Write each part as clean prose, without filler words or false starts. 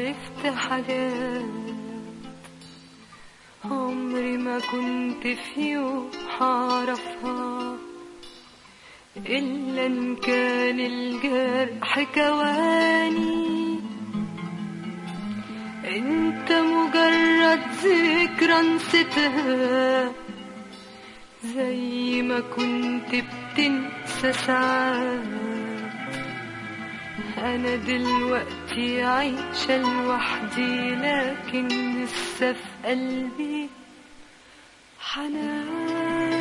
عرفت حاجات عمري ما كنت في يوم هعرفها، إلا إن كان الجرح كواني. انت مجرد ذكرى نسيتها، زي ما كنت بتنسى ساعات. انا دلوقتي عايشة لوحدي، لكن لسه في قلبي حنان.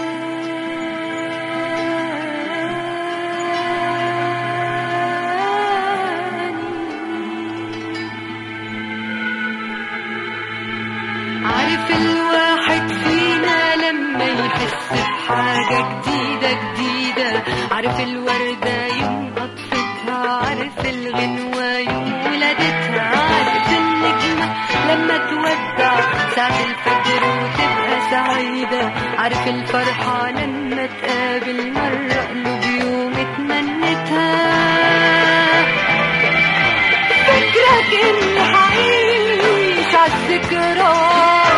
عارف الواحد فينا لما يحس بحاجة جديدة، عارف الوردة يوم قطفتها، عارف الغنوة يوم ولادتها، عارف النجمة لما تودع ساعة الفجر وتبقى سعيدة، عارف الفرحة لما تقابل مرة قلوب يوم اتمنتها. فكرك اني حعيش عالذكرى،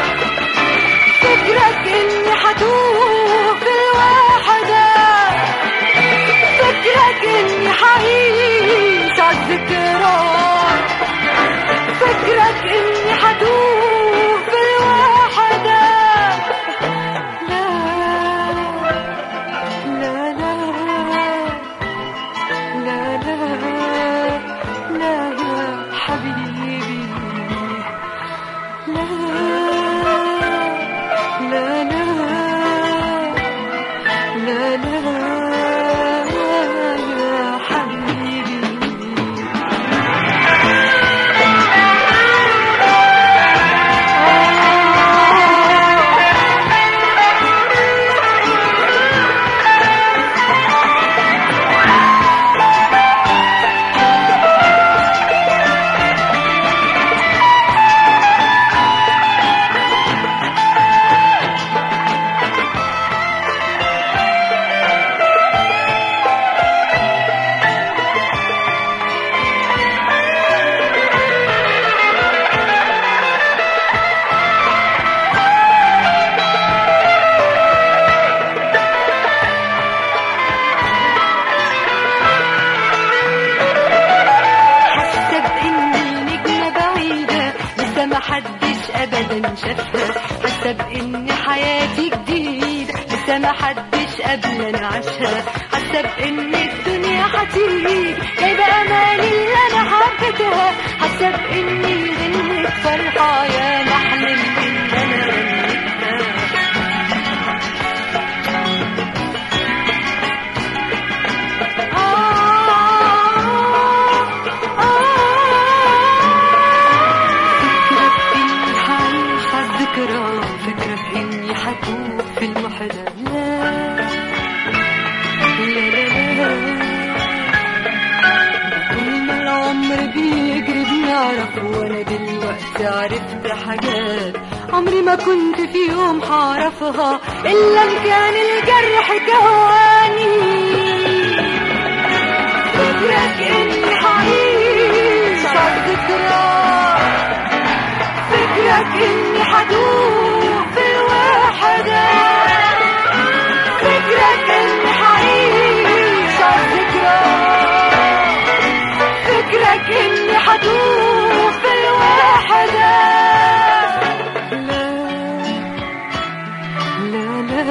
فكرك اني حتوه في الوحدة، فكرك اني حعيش عالذكرى، فكرك اني حتوه في الوحدة. لا لا لا لا لا لا يا حبيبي، لا لا لا لا لا يا حبيبي. محدش ابدا شافها، حاسه بان حياتي جديده لسه محدش قبلنا عاشها، حاسه بان الدنيا هتيجي جايبه اماني اللي انا حبيتها، حاسه باني غنت فرحه يا محلم ان انا غنيتها. فكرك اني حتوه في الوحدة، لا لا لا لا. كل ما العمر بيجري بنعرف، وانا دلوقتي عرفت حاجات عمري ما كنت في يوم هعرفها، الا ان كان الجرح كواني. فكرك اني حعيش عالذكرى، فكرك اني حدوه في الوحدة، فكرك اني حعيش عالذكرى، فكرك اني حدوه في الوحدة. لا لا لا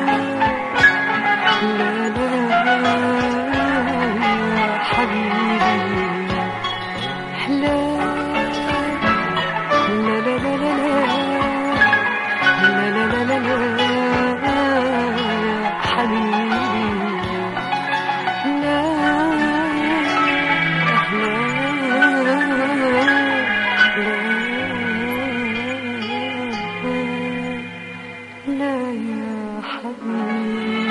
لا لا يا حبيبي، لا لا لا لا لا لا لا لا لا يا حبيبي، لا لا لا يا حبيبي.